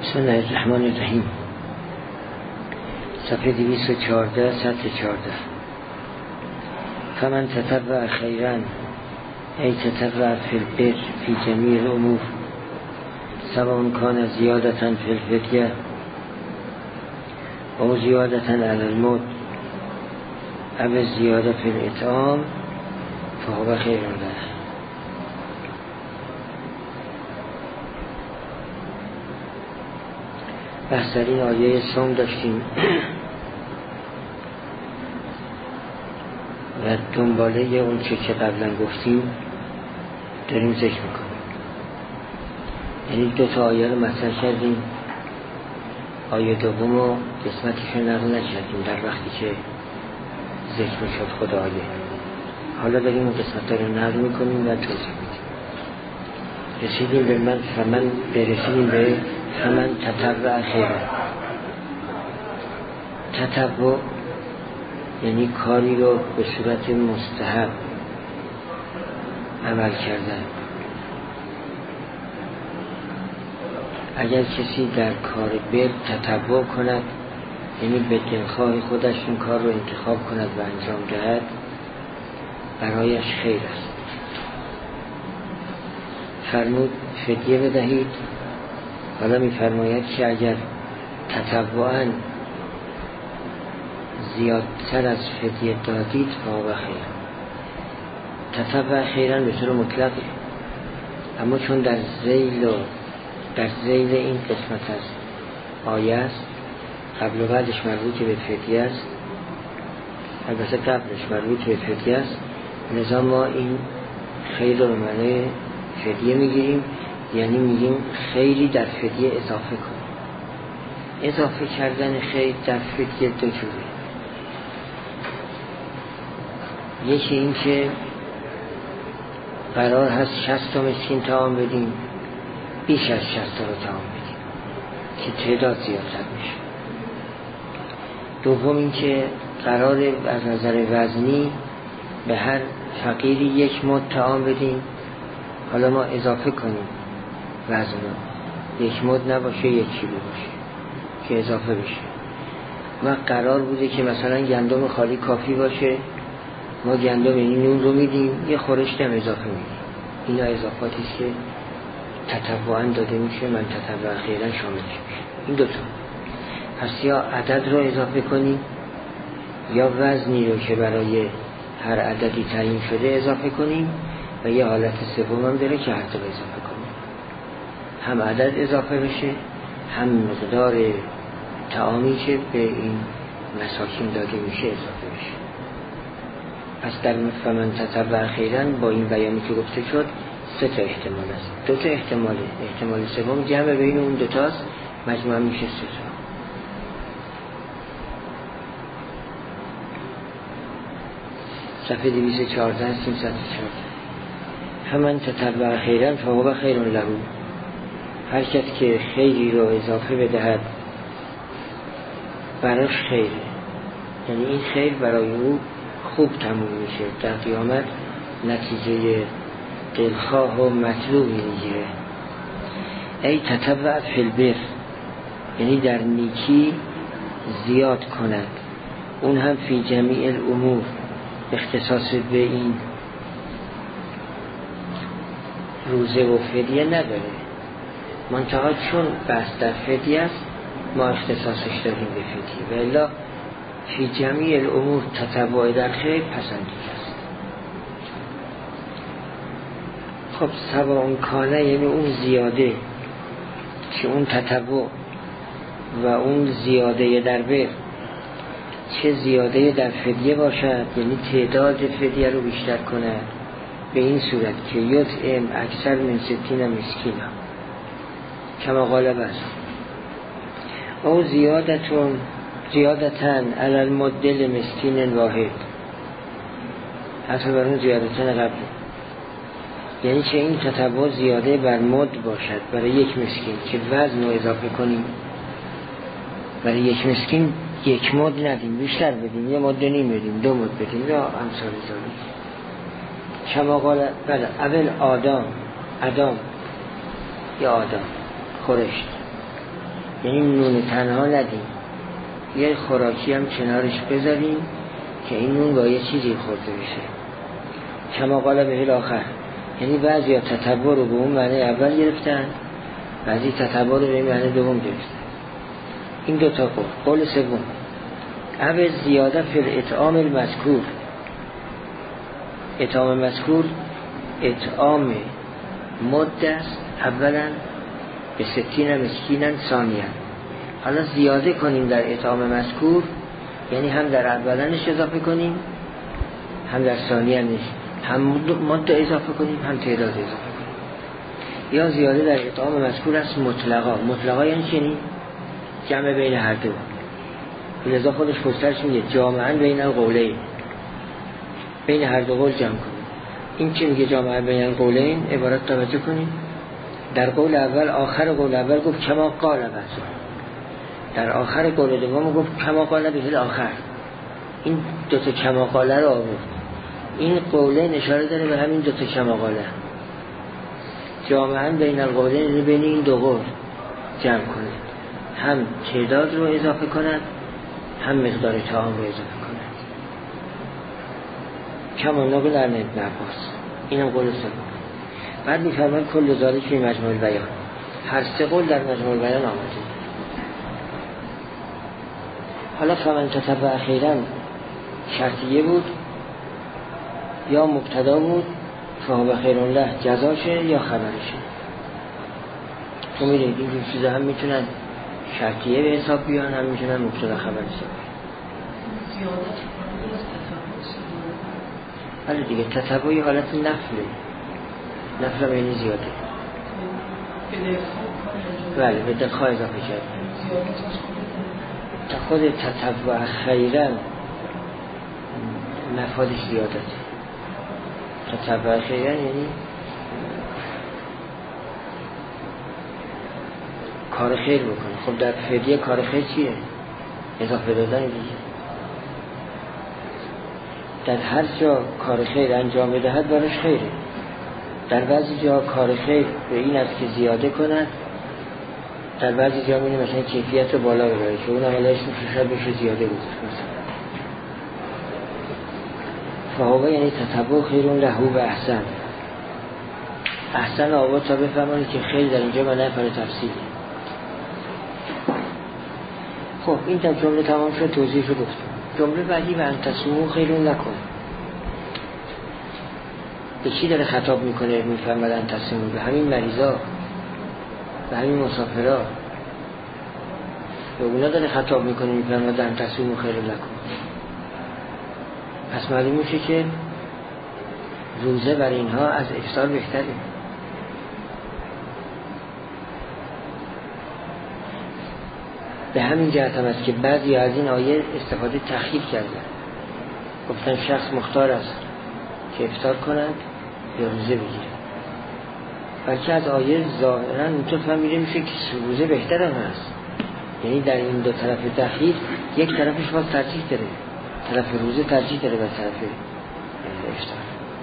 بسم الله الرحمن الرحیم. صفحه 214 سطر 14. فمن تتبع خیرا ای تتبع فی البر فی جمیع الامور سواء کان زیادتا فی الفدیه او زیادتا علی المد او زیاده فی الاطعام فهو خیر له. بحث در این آیه صوم داشتیم و دنباله اون که قبلا گفتیم داریم ذکر میکنیم. یعنی دو تا آیه رو مطرح کردیم، آیه دوم و قسمتش رو نقل نکردیم در وقتی که ذکر میشد خود آیه. حالا داریم اون قسمت رو نقل میکنیم و توضیح میدیم. رسیدیم به برسیدیم به فمن تتبع خیرا. تتبع یعنی کاری رو به صورت مستحب عمل کردن. اگر کسی در کار بر تتبع کند، یعنی به دلخواه خودش این کار رو انتخاب کند و انجام دهد، برایش خیر است. فرمود فدیه بدهید. حالا می فرماید که اگر تطوعاً زیادتر از فدیه دادید فهو خیر. تطوع خیراً به طور مطلق، اما چون در ذیل این قسمت از آیه است، قبل و بعدش مربوط به فدیه است، البته قبلش مربوط به فدیه است، لذا ما این خیر رو به معنی فدیه میگیریم، یعنی میگیم خیری در فدیه اضافه کنیم. اضافه کردن خیر در فدیه دو جوره. یکی این که قرار هست 60 تا مسکین طعام بدیم، بیش از 60 تا رو طعام بدیم که تعداد زیادتر میشه. دوم این که قرار از نظر وزنی به هر فقیری 1 مد طعام بدیم، حالا ما اضافه کنیم وزن رو، 1 مد نباشه 1 کیلو باشه که اضافه بشه. و قرار بوده که مثلا گندم خالی کافی باشه، ما گندم یعنی نون رو میدیم، یه خورشت هم اضافه میدیم. اینا اضافاتی که تطوعاً داده میشه، من تطوع خیراً شامل میشه. این دوتا. پس یا عدد رو اضافه کنیم یا وزنی رو که برای هر عددی تعیین شده اضافه کنیم، و یه حالت سوم هم داره که هر دو اضافه کنیم، هم عدد اضافه بشه هم مقدار طعامی که به این مساکین داده میشه اضافه بشه. پس در فمن تتبع خیراً با این بیانی که گفته شد 3 تا احتمال است. 2 تا احتماله. احتمال سوم جمع بین اون 2 تاست، مجموع میشه 3 تا. صفحه 214 314. فمن تتبع خیراً فهو خیر له. هر کس که خیری رو اضافه بدهد براش خیره، یعنی این خیر برای او خوب تموم میشه، در قیامت نتیجه دلخواه و مطلوبی میگیره. ای تتبع فی البر، یعنی در نیکی زیاد کند، اون هم فی جمیع الامور، اختصاص به این روزه و فدیه نداره، منتها چون بحث در فدیه است ما اختصاصش داریم به فدیه، و الا فی جمیع الامور تتبع در خیر پسندیده است. خب سواء کانه یعنی اون زیاده که اون تتبع و اون زیاده در بر، چه زیاده در فدیه باشد، یعنی تعداد فدیه رو بیشتر کنه به این صورت که یطعم اکثر من 60 مسکینا کما قال بس، او زیادتن علی المد لمسکین واحد، حتی بر اون زیادتن قبل، یعنی که این تتبع زیاده بر مد باشد برای 1 مسکین، که وزن رو اضافه کنیم برای 1 مسکین 1 مد ندیم، بیشتر بدیم، 1 مد نیم بدیم، 2 مد بدیم یا امثال ذالک. کما قال بله اول ادم یا آدم خورشت، یعنی نون تنها ندیم، یه خوراکی هم کنارش بذاریم که این نون با یه چیزی خورده بشه. کما قال به الاخر، یعنی بعضی ها تتبع رو به اون معنی اول گرفتن، بعضی تتبع رو به این معنی دوم گرفتن. این دوتا قول سوم او زیاده فی الاطعام المذکور، اطعام مذکور اطعام مد است، اولا به 60 مسکینن، ثانیا حالا زیاده کنیم در اطعام مذکور، یعنی هم در اولنش اضافه کنیم هم در ثانیانش، هم مد اضافه کنیم هم تعداد اضافه کنیم. یا زیاده در اطعام مذکور است مطلقا. مطلقا یعنی چنین جمع بین هر دو، لذا خودش پسترش میگه جامعاً بین القولین، بین هر دو قول جمع کنیم. این که میگه جامعاً بین القولین عبارت توجه کنیم، در قول اول آخر قول اول گفت کما قال بعضو، در آخر قول دوم گفت کما قال به الاخر. این دوتا کما قاله رو آورد. این قولین اشاره داره به همین دوتا کما قاله. جامعاً بین القولین بین این دو قول جمع کنه، هم تعداد رو اضافه کند هم مقدار طعام رو اضافه کند. کما نقل عن ابن عباس. اینم قول سوم. بعد می‌فرماید کل ذالک فی مجموع البیان، هر سه قول در مجموع البیان آمده. حالا فمن تتبع اخیراً شرطیه بود یا مبتدا بود، فهو خیر له جزاشه یا خبرشه. تو می‌دونید این چیزا هم میتونن شرطیه به حساب بیان، هم میتونن مبتدا خبر حساب بیان. ولی دیگه تتبعی حالت نفله، نفل یعنی زیاده. بله به دلخواه اضافه کرد. تا خود تتبع خیرن مفادش زیادته. تتبع خیرن یعنی کار خیر بکنه. خب در فعلیه کار خیر چیه؟ اضافه دادن دیگه. در هر جا کار خیر انجام بدهد براش خیره. در بعضی جا کار خیر به این است که زیاده کند، در بعضی جا می‌بینیم مثلا کیفیت بالا ببره که اون عملش شاید بشه زیاده بود. فهو یعنی تتبع خیرون له و احسن. احسن آباد تا بفهمانی که خیر در اینجا معنی پر تفصیلی. خب این تا جمله تمام شد، توضیح رو گفتم. جمله بعدی و انتصمو خیرون نکن. به چی داره خطاب میکنه؟ میفرماد انتصمو به همین مریضا، به همین مسافرها، به اونا داره خطاب میکنه. میفرماد انتصمو خیرون نکن. پس معلوم میشه که روزه بر اینها از افطار بهتره. به همین جهت هم است که بعضی از این آیه استفاده تخییر کردن، گفتن شخص مختار است که افطار کند یا روزه بگیره. بلکه از آیه ظاهرا اونطور فهمیده میشه که روزه بهتر هم هست. یعنی در این دو طرف تخییر یک طرفش باز ترجیح داره، طرف روزه ترجیح داره به طرف افطار.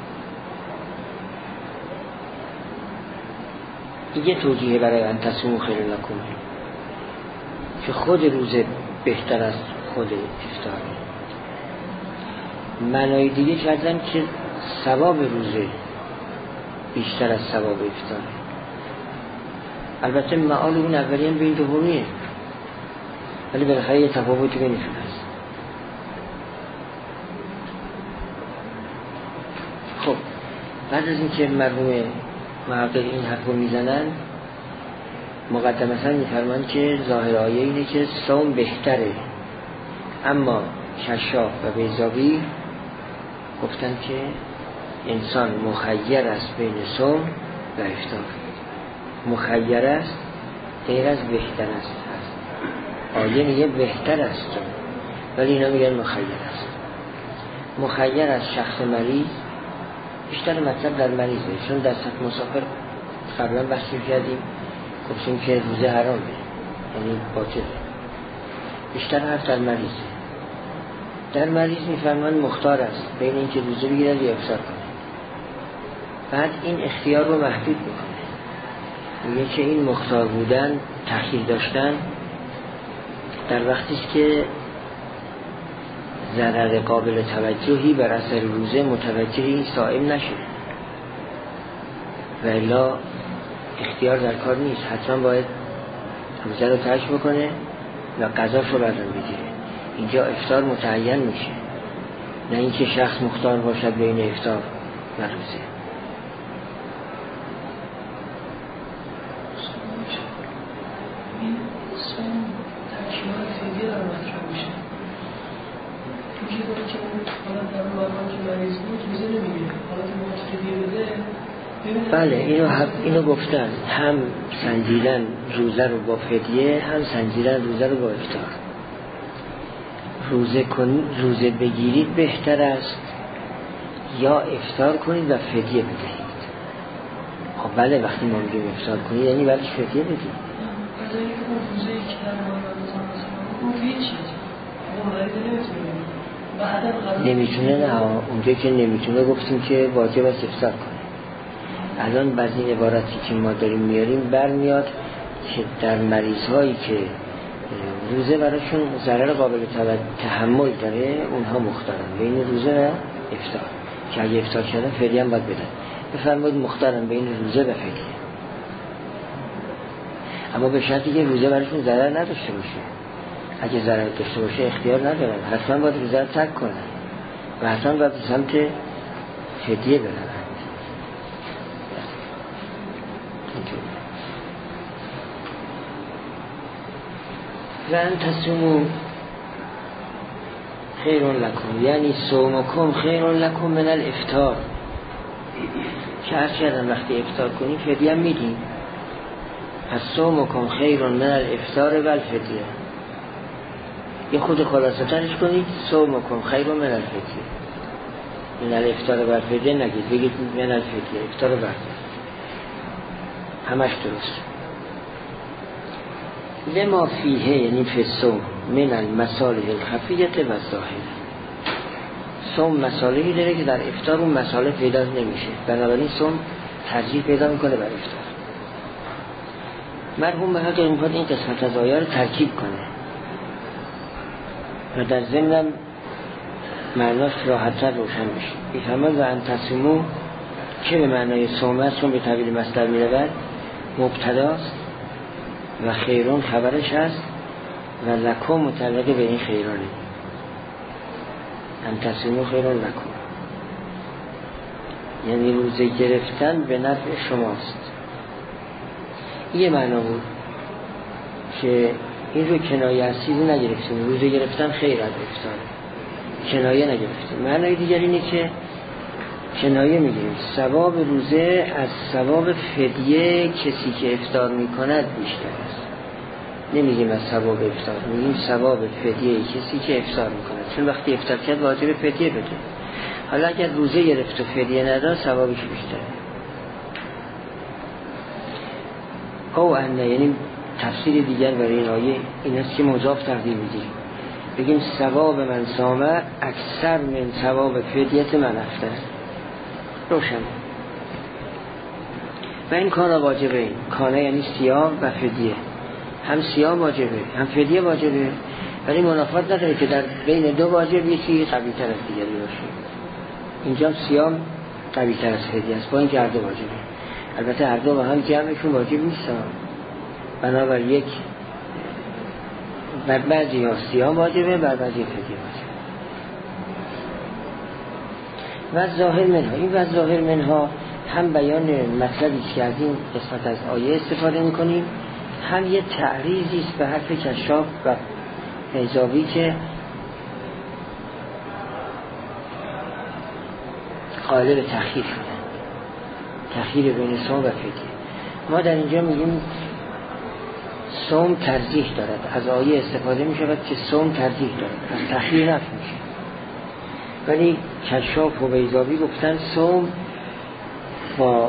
دیگه توجیه برای انتصمو خیر لکم که خود روزه بهتر از خود افطار. معنای دیگه کردن که ثواب روزه بیشتر از ثواب افطار. البته معال اون اولی هم به این دومیه، ولی بالاخره یه تفاوتی بینشون هست. خب بعد از اینکه مرحوم محقق این حرف رو میزنن، مقدمتا میفرمان که ظاهر آیه اینه که صوم بهتره، اما کشاف و بیضاوی گفتن که انسان مخیر است بین صوم و افطار. مخیر است غیر از بهتر است. آیه میگه بهتر است ولی اینا میگن مخیر است. مخیر از شخص مریض، بیشتر مطلب در مریضه، چون در سطح مسافر قبلا بحثی کردیم، گفتیم که روزه حرامه یعنی باطله. بیشتر حرف در مریضه. در مریض میفرمان مختار است بین اینکه روزه بگیرد یا افطار کنه. بعد این اختیار رو محدود میکنه، میگه که این مختار بودن، تأخیر داشتن در وقتی است که ضرر قابل توجهی بر اثر روزه متوجه صائم نشه، و الا اختیار در کار نیست، حتما باید روزه رو ترک بکنه و قضاش رو بعداً بگیره. اینجا افطار متعین میشه، نه اینکه شخص مختار باشد بین افطار و روزه. بله اینو گفتن، هم سنجیدن روزه رو با فدیه، هم سنجیدن روزه رو با افطار. روزه بگیرید بهتر است یا افطار کنید و فدیه بدهید؟ خب بله، وقتی ما میگیم افطار کنید یعنی بعدش فدیه بدید. نمیتونه، نه اونجا که نمیتونه گفتیم که واجب است افطار کنه. الان بعضی این عبارتی که ما داریم میاریم برمیاد که در مریض هایی که روزه براشون ضرر قابل تحمل داره اونها مختارن بین روزه و افطار، که اگه افطار کردن فدیه هم باید بدن. بفرمایید مختارن بین روزه و فدیه، اما به شرطی که روزه براشون ضرر نداشته باشه. اگه ضرر داشته باشه اختیار ندارن، حتما باید روزه رو ترک کنن و حتما باید سمت فدیه برن. و ان تصوموا خیر لکم، یعنی صومکم خیر لکم من الافطار، که هر چقدر وقتی افطار کنیم فدیه هم میدیم. پس صومکم خیر من الافطار و الفدیه. یه خود خلاصه ترش کنید، صومکم خیر من الفدیه، من الافطار و الفدیه نگید، بگید من الفدیه، افطار و الفدیه، همش درست. لما فیه یعنی فی الصوم من المصالح الخفیه و الظاهره. صوم مصالحی داره که در افطار اون مصالح پیدا نمیشه، بنابراین صوم ترجیح پیدا میکنه بر افطار. مرحوم بهادر میخواد این قسمت از آیه رو ترکیب کنه و در ضمن معناش راحت‌تر روشن بشه. میفهمد و ان تصوموا که به معنای صوم است، چون به تعبیر مصدر میرود، مبتداست و خیرون خبرش هست و لکم متعلق به این خیرانه. ان تصوموا خیرون لکم یعنی روزه گرفتن به نفع شماست. یه معنا بود که این رو کنایه از چیزی نگرفتیم، روزه گرفتن خیر از افطار، کنایه نگرفتیم. معنای دیگر اینه که کنایه میگیریم ثواب روزه از ثواب فدیه کسی که افطار میکند بیشتر است. نمیگیم از ثواب افطار، میگیم ثواب فدیه کسی که افطار میکند، چون وقتی افطار کرد واجب فدیه بده. حالا اگر روزه گرفت و فدیه نداد ثوابش بیشتره. او انه یعنی تفسیر دیگر برای این آیه این است که مضاف تقدیم میگیریم، بگیم ثواب من صامه اکثر من ثواب فدیت من افطر. روشن. و این کار واجبه، این کانه یعنی صیام و فدیه، هم صیام واجبه هم فدیه واجبه، ولی منافات نداره که در بین دو واجب یکی قوی تر از دیگری باشه. اینجا صیام قوی تر از فدیه است، با این که هر دو واجبه. البته هر دو با هم جمعشون واجب نیستن، بنابر یک بر بعضی ها صیام واجبه، بر بعضی فدیه واجبه. و ظاهر منها، این و ظاهر منها هم بیان مطلبی که از این قسمت از آیه استفاده میکنیم، هم یه تعریضی است به حرف کشاف و بیضاوی که قائل به تأخیر شدن، تأخیر بین صوم و فدیه. ما در اینجا میگیم صوم ترجیح دارد، از آیه استفاده می شود که صوم ترجیح دارد، از تأخیر نفی میشه. ولی کشاف و بیضاوی گفتن صوم با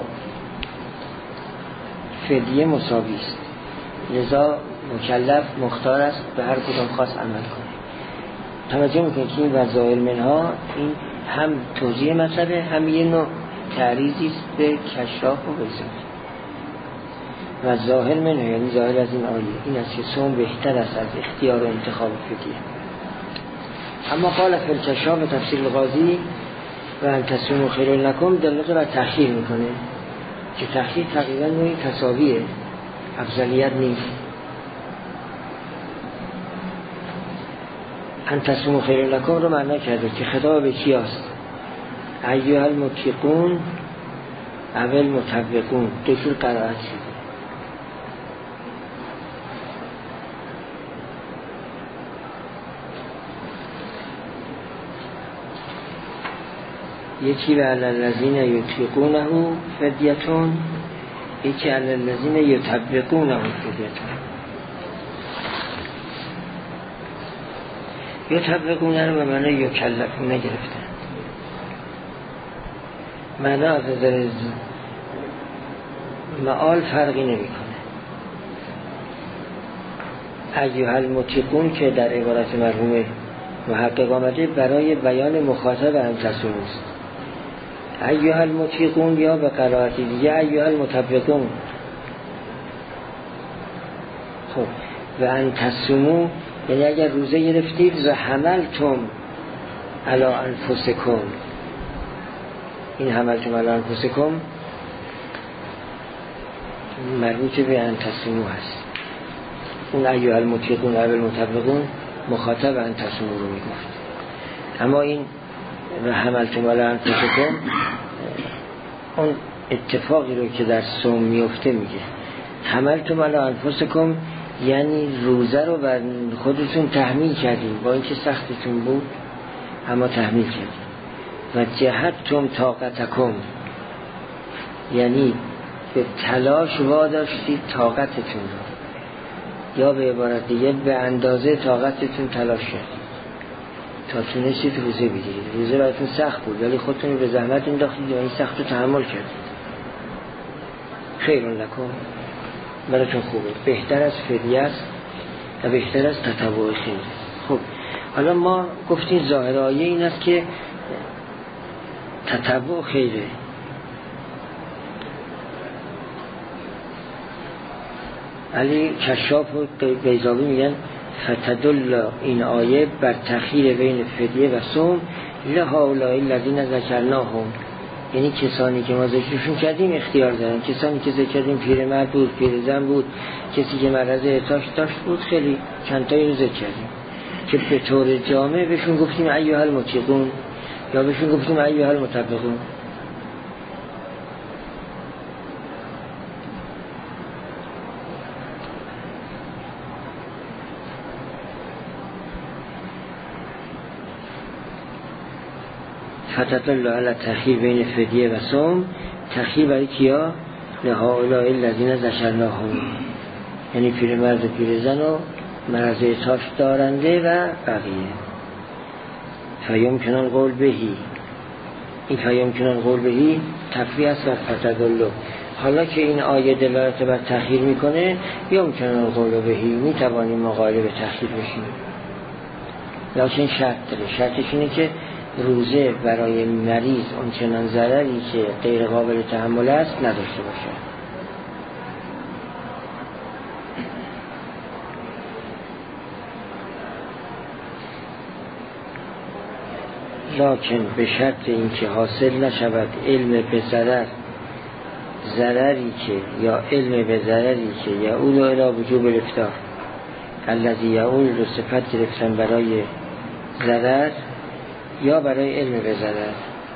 فدیه مساوی است، لذا مکلف مختار است به هر کدام خاص عمل کنه. توجه میکنید که این وظائر منها این هم توضیح مسئله، هم یه نوع تعریضی است به کشاف و بیضاوی. و ظاهر منه، یعنی ظاهر از این آیه این است که صوم بهتر است از اختیار و انتخاب فدیه. اما قال فی الکشاف و تفسیر القاضی و ان تصوموا خیر لکم دلالت بر تأخیر میکنه که تأخیر تقریبا نوعی تساویه، افضلیت نیست. ان تصوموا خیر لکم رو معنا کرده که خطاب به کی است؟ ایها المتقون اول متوقون، دو جور قرائت شده. یکی به علی الذین یطیقونه فدیتون، یکی علی الذین یطوقونه فدیتون. یطوقونه رو به معنی یکلفونه گرفتن. معنا از نظر معال فرقی نمی کنه. ایها المتقون که در عبارت مرحوم محقق آمده برای بیان مخاطب هم تصویر است. ایها المتقون یا به قرائت دیگه ایها المتوقون. خب و ان تصوموا یعنی اگر روزه گرفتید و حملتم علی انفسکم، این حملتم علی انفسکم مربوط به ان تصوموا هست. اون ایها المتقون اول متوقون مخاطب ان تصوموا رو میگفت. اما این و حملتم علی انفسکم اون اتفاقی رو که در صوم میفته میگه. حملتم علی انفسکم یعنی روزه رو بر خودتون تحمیل کردیم، با اینکه سختتون بود اما تحمیل کردیم. و جهدتم طاقتکم یعنی به تلاش واداشتید طاقتتون رو، یا به عبارت دیگه به اندازه طاقتتون تلاش کردید تا تونستید روزه بگیرید. روزه براتون سخت بود ولی خودتون رو به زحمت انداختید و این سخت رو تحمل کردید. خیر لکم براتون خوبه، بهتر از فدیه است و بهتر از تطوع خیر. خب حالا ما گفتیم ظاهر آیه این است که تطوع خیره. علی کشاف و بیضاوی میگن فتدل این آیه بر تأخیر بین فدیه و صوم لهؤلاء الذین ذکرناهم، یعنی کسانی که ما ذکرشون کردیم اختیار دارن. کسانی که ذکر کردیم پیرمرد بود، پیرزن بود، کسی که مرض اعتاش داشت بود، خیلی چند تایی رو ذکر کردیم که به طور جامع بهشون گفتیم ایها المتقون یا بهشون گفتیم ایها المتوقون. فتدل علی تأخیر بین فدیه و صوم، تأخیر برای کیا؟ لهؤلاء الذین ذکرناهم، یعنی پیرمرد و پیرزن و مرض اعتاش دارنده و بقیه. فیمکن القول بهی، این فیمکن القول بهی تفریع است و فتدل. حالا که این آیه دلالت بر تأخیر میکنه، یمکن القول بهی، میتوانیم ما قائل به تأخیر بشیم، لیکن شرط داره. شرطش اینه که روزه برای مریض اونچنان ضرری که غیر قابل تحمل است نداشته باشه. لکن به شرط اینکه حاصل نشود علم به ضرری که یا علم به ضرری که یعود الی وجوب الافطار، الذی یعود رو صفت گرفتن برای ضرر یا برای علم به ضرر.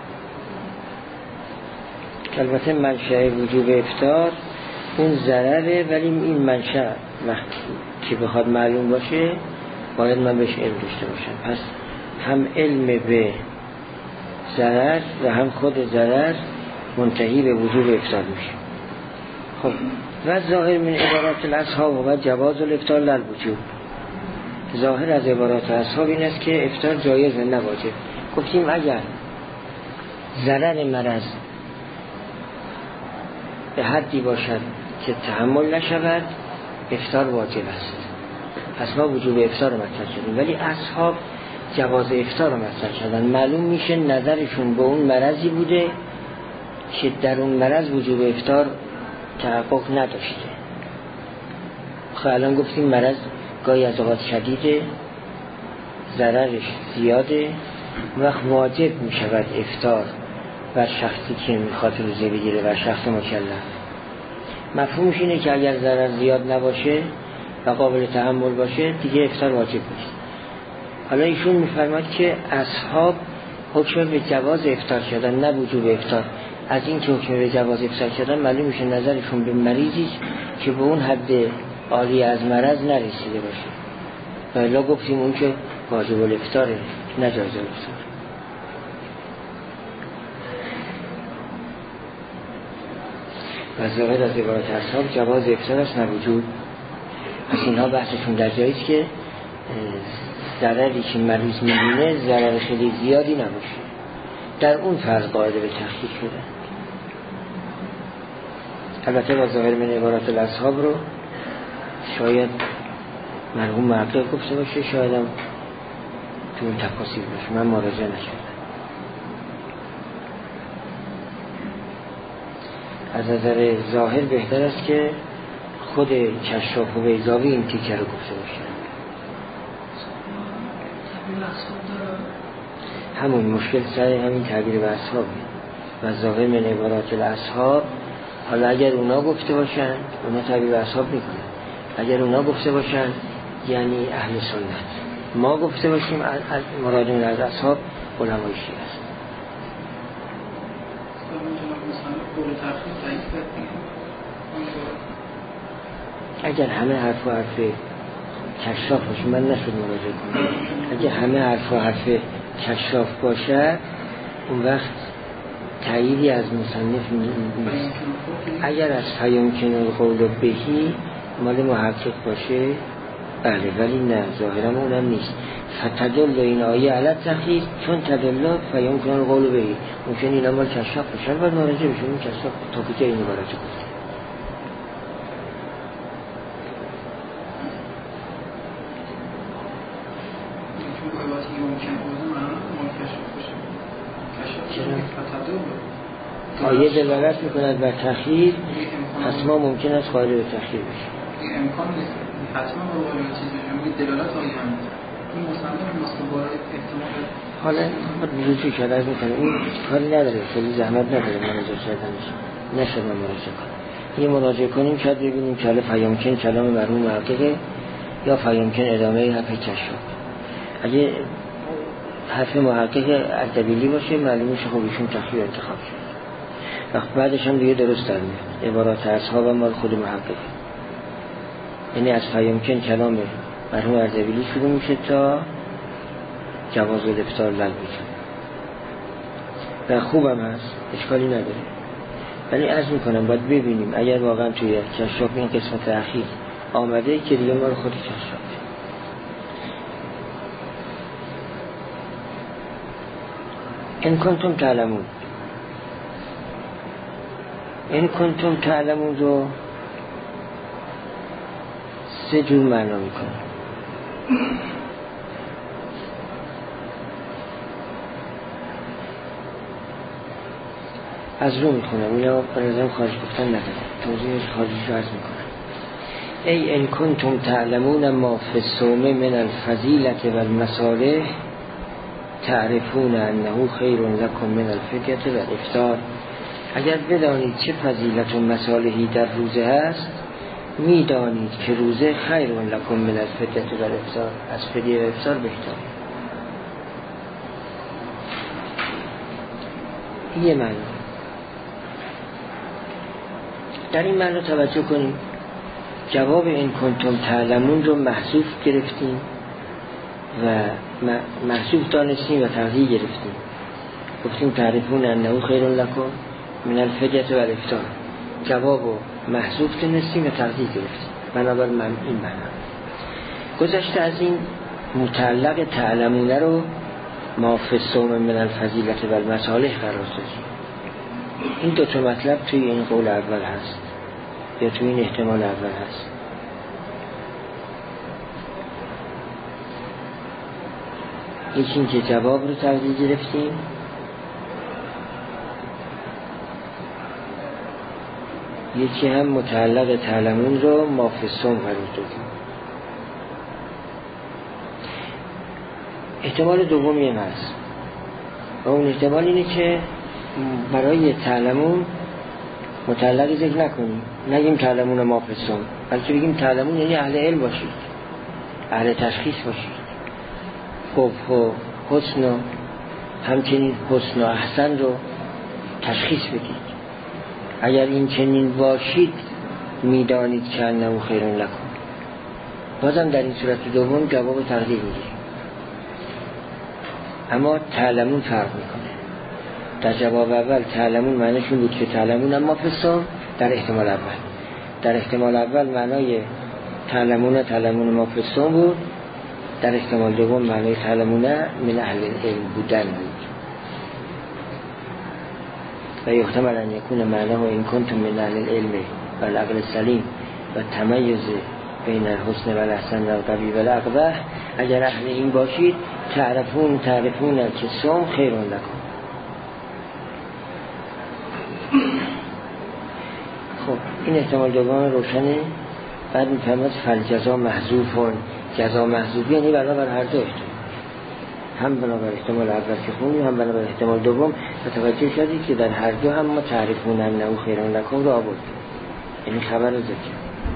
البته منشأ وجوب افطار اون ضرره، ولی این منشأ وقتی که بخواد معلوم باشه باید من بهش علم داشته باشم. پس هم علم به ضرر و هم خود ضرر منتهی به وجوب افطار میشه. خب و ظاهر من عبارات الاصحاب و جواز الافطار للوجوب، ظاهر از عبارات اصحاب این است که افطار جایز و نواجب. گفتیم اگر ضرر مرض به حدی باشد که تحمل نشود افطار واجب است، پس ما وجوب افطار رو مطرح کردیم. ولی اصحاب جواز افطار رو مطرح کردن. معلوم میشه نظرشون به اون مرضی بوده که در اون مرض وجوب افطار تحقق نداشته. خب الان گفتیم مرض گاهی از اوقات شدیده، ضررش زیاده، وقت واجب می شود افطار بر شخصی که میخواد روزه بگیره، بر شخص مکلف. مفهومش اینه که اگر ضرر زیاد نباشه و قابل تحمل باشه دیگه افطار واجب نیست. حالا ایشون میفرماد که اصحاب حکم به جواز افطار شدن، نه وجوب افطار. از این که حکم به جواز افطار شدن معلوم میشه نظرشون به مریضی که به اون حد عالی از مرض نرسیده باشه. و الا گفتیم اون که واجب الافطاره، نه جایز الافطار. و ظاهر از عبارت اصحاب جواز افطار است، نه وجوب. پس اینها بحثشون در جاییست که ضرری که مریض میبینه ضرر خیلی زیادی نباشه، در اون فرض قاعده به تخصیص شده. البته با ظاهر من عبارت الاصحاب رو شاید مرحوم محقق گفته باشه، شاید هم تو اون تفاصیل باشه، من مراجعه نشدم. از نظر ظاهر بهتر است که خود کشاف و بیضاوی این تیکه رو گفته باشه. همون مشکل سر همین تعبیر به اصحابه و ظاهر من عبارات الاصحاب. حالا اگر اونا گفته باشن اونا تعبیر به اصحاب میکنن، اگر اونا گفته باشن یعنی اهل سنت، ما گفته باشیم از مراد من از اصحاب علمای شیعه است. اگر همه حرف و حرف کشاف باشه، من نشد مراجعه کنم، اگر همه حرف و حرف کشاف باشه اون وقت تأییدی از مصنف نیست. اگر از فیمکن القول بهی مال محقق باشه بله، ولی نه ظاهرا اونم نیست. فتدل این آیه علت تخییر، چون تدل فیمکن القول بهی ممکن اینا مال کشاف باشه، باید مراجعه بشه این کشاف تا کجا اینو مراجعه کنه. آیه دلالت میکند بر تخییر، پس ما ممکن است قائل به تخییر بشیم. امکان نیست حتما با قائل به چیز بشیم، دلالت آیه هم این مصنف مستباره احتمال. حالا رجوع کرده میکنه، این کاری نداره، خیلی زحمت نداره مراجعه کردنش، نشد ما مراجعه کنیم. یه مراجعه کنیم شاید ببینیم که حالا فیمکن کلام مرحوم محققه یا فیمکن ادامه حرف کشاف. اگه حرف محقق اردبیلی باشه معلومه که خب ایشون تخییر انتخاب شد، وقت بعدش هم دیگه درست در میاد. عبارات اصحاب هم مال خود محقق، یعنی از فیمکن کلام مرحوم اردبیلی شروع میشه تا جواز الافطار للوجوب و خوبم هست، اشکالی نداره. ولی عرض میکنم باید ببینیم اگر واقعا توی کشاف این قسمت اخیر آمده که دیگه مال خود کشاف. این کنتم تعلمون، این کنتم تعلمون رو سه جور معنا میکنه. از رو میخونم، اینا برازم خارج گفتن ندارم، توضیح خارجی رو عرض میکنم. ای ان کنتم تعلمون ما فی الصوم من الفضیلة و المصالح تعرفون انه خیر لکم من الفدیة و الافطار. اگر بدانید چه فضیلت و مصالحی در روزه هست میدانید که روزه خیر لکم من الفدیة و الافطار، از فدیه و افطار بهتر. یه معنی. در این معنی توجه کنیم، جواب این کنتم تعلمون رو محذوف گرفتیم و محذوف دانستیم و تغییر گرفتیم. گفتیم تعرفون انه خیر لکم من الفدیة و الافطار، جواب رو محذوف دانستیم و تغییر گرفتیم. بنابراین من این معنی گذشته از این متعلق تعلمون رو ما فی الصوم من الفضیلة و المصالح قرار دادیم. این دو تا مطلب توی این قول اول هست یا توی این احتمال اول هست. یکی این که جواب رو تغییر گرفتیم، یکی هم متعلق تعلمون رو مافصوم قرار دادیم. احتمال دومی هم هست و اون احتمال اینه که برای تعلمون متعلق ذکر نکنیم، نگیم تعلمون مافصوم، بلکه بگیم تعلمون یعنی اهل علم باشید، اهل تشخیص باشید، قبح و حسن و همچنین حسن و احسن رو تشخیص بدید. اگر این چنین باشید میدانید که انه خیر لکم. بازم در این صورت دوم جواب تقدیر میگیریم، اما تعلمون فرق میکنه. در جواب اول تعلمون معنیشون بود که تعلمون اما فسام در احتمال اول. در احتمال اول معنای تعلمون ما فسام بود، در احتمال دوم معنای تعلمون من اهل علم بودن بود. و یحتمل ان یکون معناه این کنتم من اهل العلم و العقل سلیم و تمیز بین الحسن و الاحسن و القبیح و الاقبح. اگر اهل این باشید تعرفون که صوم خیر لکم. خب این احتمال دوم روشنه. بعد میفهمد فالجزا محذوفون، جزا محذوفی یعنی برابر هر دو احتمال، هم بنابر احتمال اول که خوندیم هم بنابر احتمال دوم. متوجه شدید که در هر دو هم ما تعریفون انه خیر لکم رو آوردیم، یعنی خبر رو ذکر.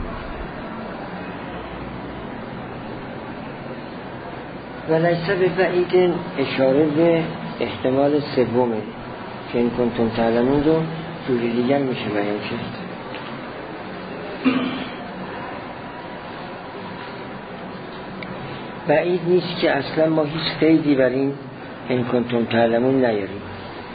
و لیس ببعید اشاره به احتمال سومه که این کنتم تعلمون رو جوری دیگر میشه بیان کرد. بعید نیست که اصلا ما هیچ قیدی بر این کنتم تعلمون نیاریم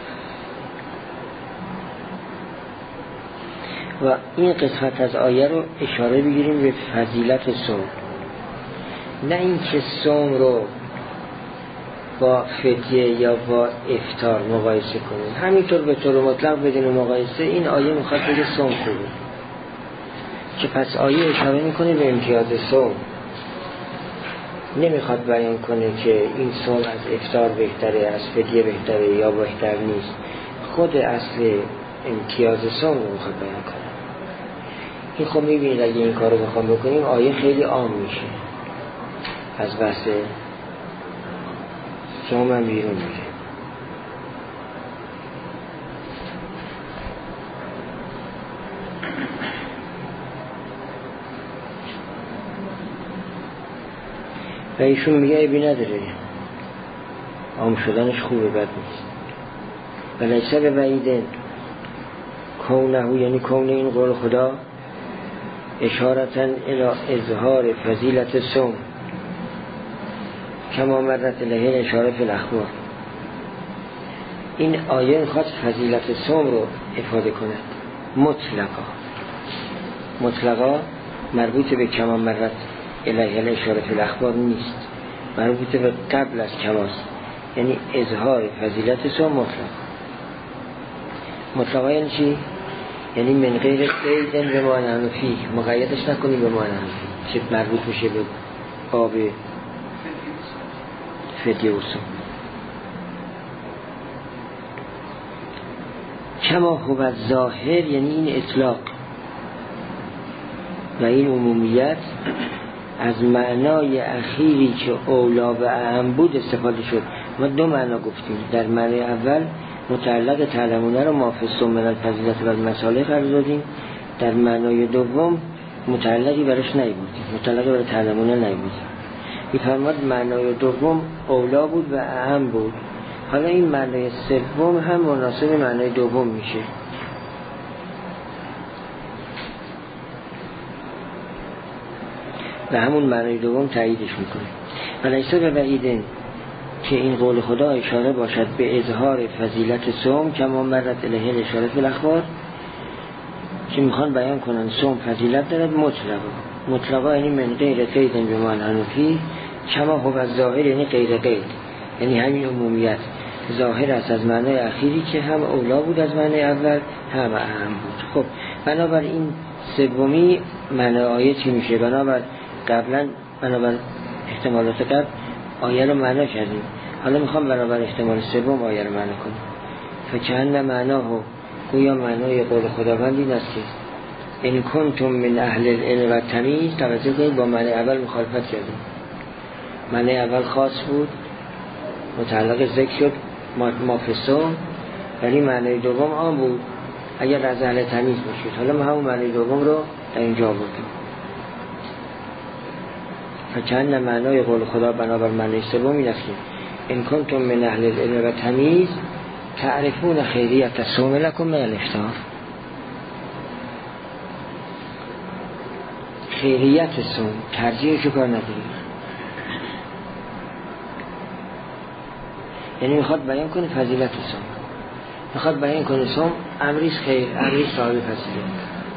و این قسمت از آیه رو اشاره بگیریم به فضیلت صوم، نه این که صوم رو با فدیه یا با افطار مقایسه کنیم. همینطور به طور مطلق بدون مقایسه این آیه میخواد بگه صوم خوبه، که پس آیه اشاره میکنه به امتیاز صوم، نمیخواد بیان کنه که این صوم از افطار بهتره، از فدیه بهتره یا بهتر نیست. خود اصل امتیاز صوم رو میخواد بیان کنه. این خب میبینید اگه این کار رو بخوام بکنیم آیه خیلی عام میشه، از بحث صوم هم بیرون میره. و ایشون میگه عیبی نداره، عام شدنش خوبه، بد نیست. و لیس ببعید کونه، یعنی کون این قول خدا اشارتا الی اظهار فضیلت صوم کما مرت الیه اشاره فی الاخبار. این آیه میخواد فضیلت صوم رو افاده کند مطلقا مربوط به کما مرت الیه اشاره فی الاخبار نیست، مربوط به قبل از کماست، یعنی اظهار فضیلت صوم مطلقا یعنی چی؟ یعنی من غیر قید به ما نحن فیه، مقیدش نکنیم به ما نحن فیه که مربوط میشه به باب فدیه و صوم. کما هو ظاهر یعنی این اطلاق و این عمومیت از معنای اخیری که اولا و اهم بود استفاده شد. ما دو معنا گفتیم، در معنی اول متعلق تعلمونه رو مافصوم من الفضیلت و المصالح قرار دادیم، در معنای دوم متعلقی برش نیبودیم، متعلقی برای تعلمونه نیبودیم. میفرماد معنای دوم اولا بود و اهم بود. حالا این معنای سوم هم مناسب معنای دوم میشه. و همون معنای دوم تاییدش میکنه. و لیس ببعید که این قول خدا اشاره باشد به اظهار فضیلت صوم کما مرت الیه اشاره فی الاخبار، که میخوان بیان کنن صوم فضیلت دارد مطلقا یعنی من غیر قید به ما نحن فیه، کما هو ظاهر یعنی غیر قید، یعنی همین عمومیت ظاهر است از معنای اخیری که هم اولا بود از معنای اول هم اهم بود. خب بنابر این سومی معنای آیه چی میشه؟ بنابر احتمالات قبل آیه رو معنا کردیم، حالا میخوام بنابر احتمال سوم آیه رو معنا کنیم. فکأن معناه گویا معنای قول خداوند این است که ان کنتم من اهل العلم و تمیز، توجه کنید با معنی اول مخالفت کردیم. معنی اول خاص بود، متعلق ذکر شد ما فسون، ولی معنی دوم عام بود اگر از اهل تمیز باشید. حالا ما همون معنی دوم رو در اینجا بودیم. فچند معنای قول خدا بنابر معنی سوم این است که ان کنتم من اهل العلم و تمیز تعرفون خیریت الصوم لکم من الافطار. خیریت صوم ترجیحشو کار نداریم، یعنی میخواد بیان کنه فضیلت صوم، میخواد بیان کنه صوم امریز خیر، امریز صاحب فضیلت.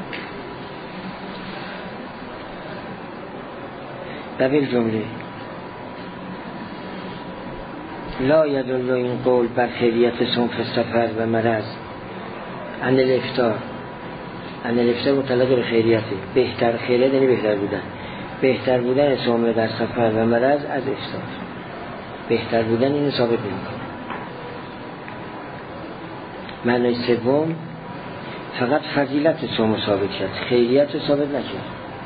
و بالجمله لا یدل این قول بر خیریت صوم فی السفر و مرض عن الافطار. عن الافطار متعلق به خیریته، بهتر خیریت یعنی بهتر بودن، بهتر بودن صوم در سفر و مرض از افطار، بهتر بودن اینو ثابت نمی‌کنه. معنی سوم فقط فضیلت صوم ثابت کرد، خیریت رو ثابت نکرد.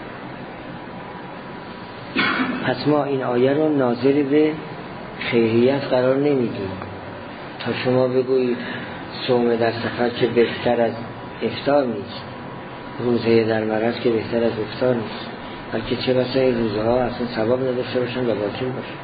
پس ما این آیه رو ناظر به خیریت قرار نمیدیم تا شما بگویید صوم در سفر که بهتر از افطار نیست، روزه در مرض که بهتر از افطار نیست، بلکه چه بسا این روزه ها اصلا ثواب نداشته باشن و باطل باشن.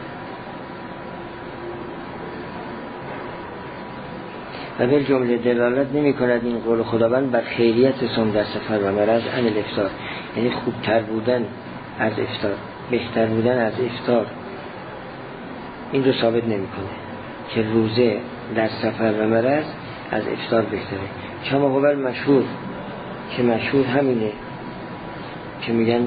و بالجمله دلالت نمی کند این قول خداوند بر خیریت صوم در سفر و مرض عن الافطار، یعنی خوبتر بودن از افطار، بهتر بودن از افطار. این رو ثابت نمی کنه که روزه در سفر و مرض از افطار بهتره. کما هو مشهور، که مشهور همینه که میگن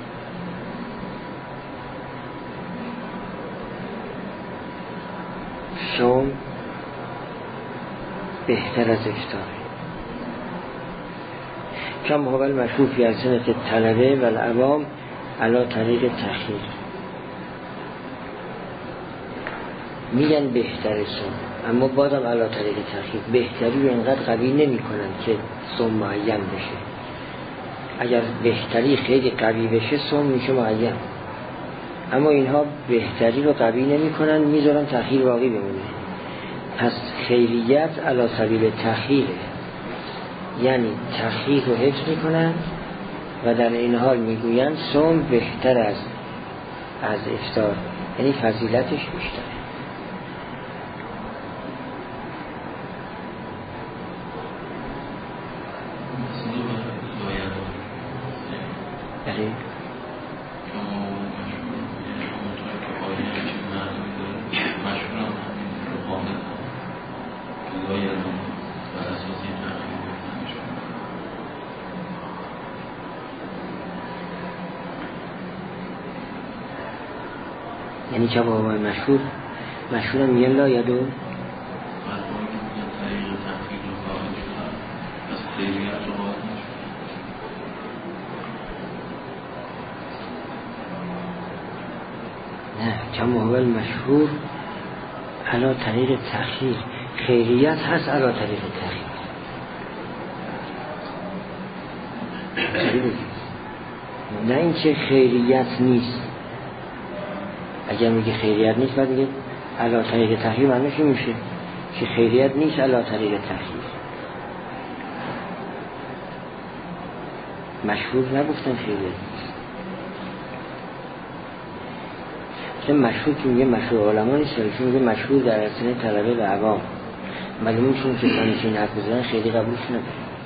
صوم بهتر از افطار. کما هو مشهور فی السنة الطلبه و العوام علی طریق تأخیر. میگن بهتر صوم، اما بازم علی طریق تأخیر. بهتری رو اینقدر قوی نمی کنن که صوم معین بشه. اگر بهتری خیلی قوی بشه صوم میشه معین، اما اینها بهتری رو قوی نمی کنن، میذارن تأخیر باقی بمونه. پس خیریت علی سبیل تأخیره، یعنی تأخیر رو حفظ میکنن و در این حال میگوین صوم بهتر از افطار، یعنی فضیلتش بیشتره. یعنی که با مشهور هم میگن لا یدو نه، کما هو مشهور علی طریق تأخیر. خیریت هست علی طریق تأخیر. نه اینکه خیریت نیست. اگر میگه خیریت نیست بعد میگه علی طریق تأخیر، معنیش میشه که خیریت نیست علی طریق تأخیر. مشهور نگفتن خیریت نیست. چون مشهور که میگه مشهور علما نیست، چون میگه مشهور در سنه طلبه و عوام، معلومه چون که کنیشین حرف بزنن خیلی قبولش نداره.